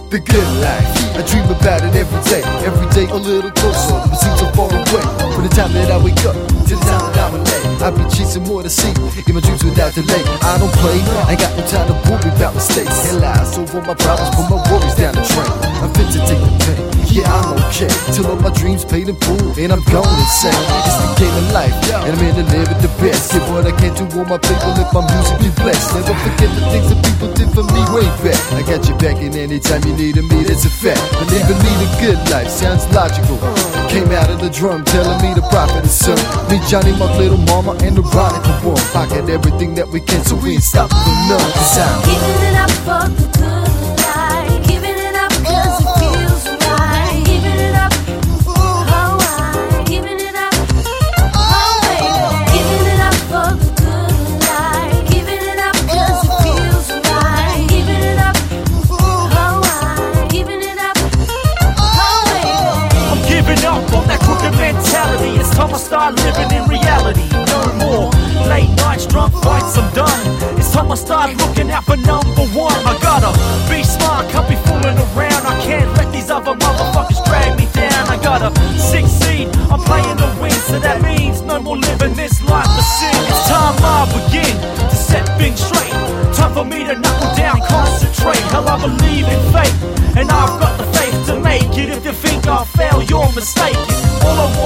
the good life. I dream about it every day a little closer. It seems so far away. From the time that I wake up to the time that I'm late, I be chasing more to see in my dreams without delay. I don't play, I ain't got no time to worry about mistakes. Hell, I solve all my problems, put my worries down the drain. I'm fit to take the pain, yeah I'm okay. Till all my dreams paid in full, and I'm going insane. It's the game of life, and I'm here to live it the best. Get what I can do on my people if my music be blessed. Never forget the things that people did for me way back. I got your back, and anytime you needed me, that's a fact. Believe in me, the good life sounds logical. Came out of the drum, telling me the prophet is son. Me, Johnny, my little mama, and the radical one. Pocket everything that we can, so we ain't stopping for none. Cause I'm giving it up for the good life. Giving it up cause it feels right. Giving it up, oh I. Giving it up, oh baby. Giving it up for the good life. Giving it up cause it feels right. Giving it up, oh I. Giving it up, oh baby. I'm giving up on that crooked mentality. It's time I start living in reality. No more late nights, drunk fights, I'm done. It's time I start looking out for number one. I gotta be smart, can't be fooling around. I can't let these other motherfuckers drag me down. I gotta succeed, I'm playing to win. So that means no more living this life for sin. It's time I begin to set things straight. Time for me to knuckle down, concentrate. Hell, I believe in fate, and I've got the faith to make it. If you think I fail, you're mistaken. All I